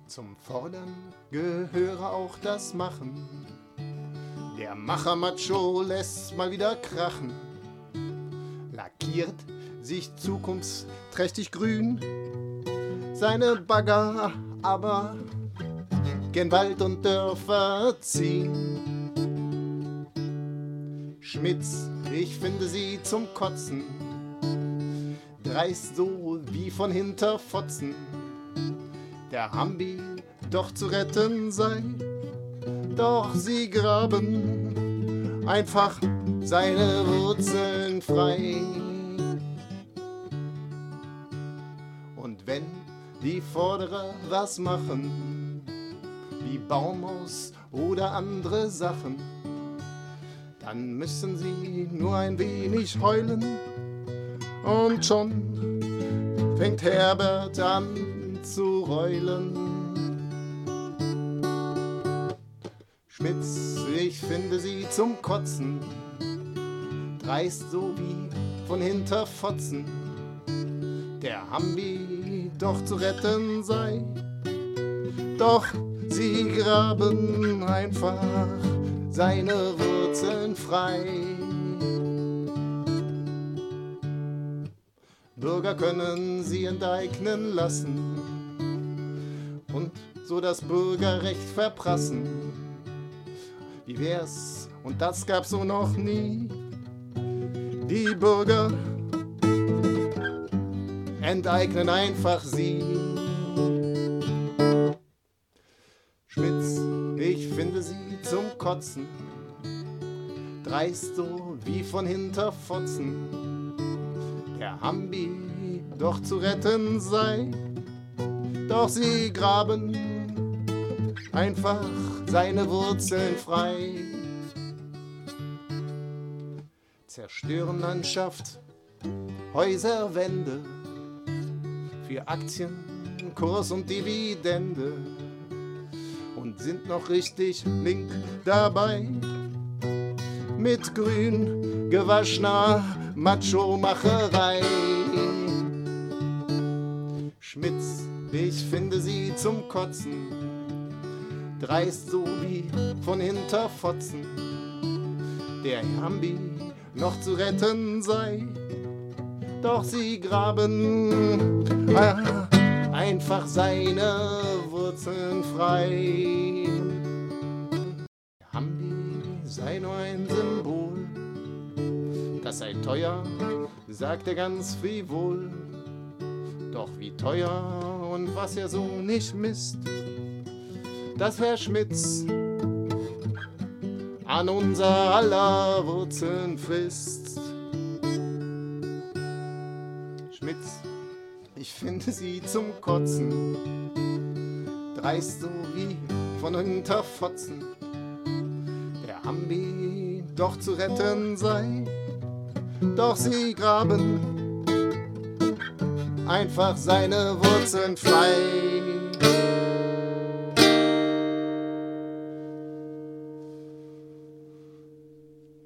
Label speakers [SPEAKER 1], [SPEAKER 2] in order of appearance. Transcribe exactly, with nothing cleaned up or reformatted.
[SPEAKER 1] Zum Fordern gehöre auch das Machen. Der Macher-Macho lässt mal wieder krachen, lackiert sich zukunftsträchtig grün, seine Bagger aber gen Wald und Dörfer ziehen. Schmitz, ich finde sie zum Kotzen, dreist so wie von Hinterfotzen, der Hambi doch zu retten sei. Doch sie graben einfach seine Wurzeln frei. Und wenn die Vorderer was machen, wie Baumhaus oder andere Sachen, dann müssen sie nur ein wenig heulen und schon fängt Herbert an zu heulen. Schmitz, ich finde sie zum Kotzen, dreist so wie von Hinterfotzen, der Hambi doch zu retten sei. Doch sie graben einfach seine Wurzeln frei. Bürger können sie enteignen lassen und so das Bürgerrecht verprassen. Wie wär's, und das gab's so noch nie, die Bürger enteignen einfach sie. Schmitz, ich finde sie zum Kotzen, dreist so wie von Hinterfotzen, der Hambi doch zu retten sei. Doch sie graben einfach seine Wurzeln frei. Zerstören Landschaft, Häuser, Wände, für Aktien, Kurs und Dividende, und sind noch richtig link dabei mit grün gewaschener Macho-Macherei. Schmitz, ich finde sie zum Kotzen, dreist so wie von Hinterfotzen, der Hambi noch zu retten sei. Doch sie graben ah, einfach seine Wurzeln frei. Der Hambi sei nur ein Symbol, das sei teuer, sagt er ganz frivol. Doch wie teuer und was er so nicht misst, dass Herr Schmitz an unser aller Wurzeln frisst. Schmitz, ich finde sie zum Kotzen, dreist so wie von Hinterfotzen, der Hambi doch zu retten sei. Doch sie graben einfach seine Wurzeln frei.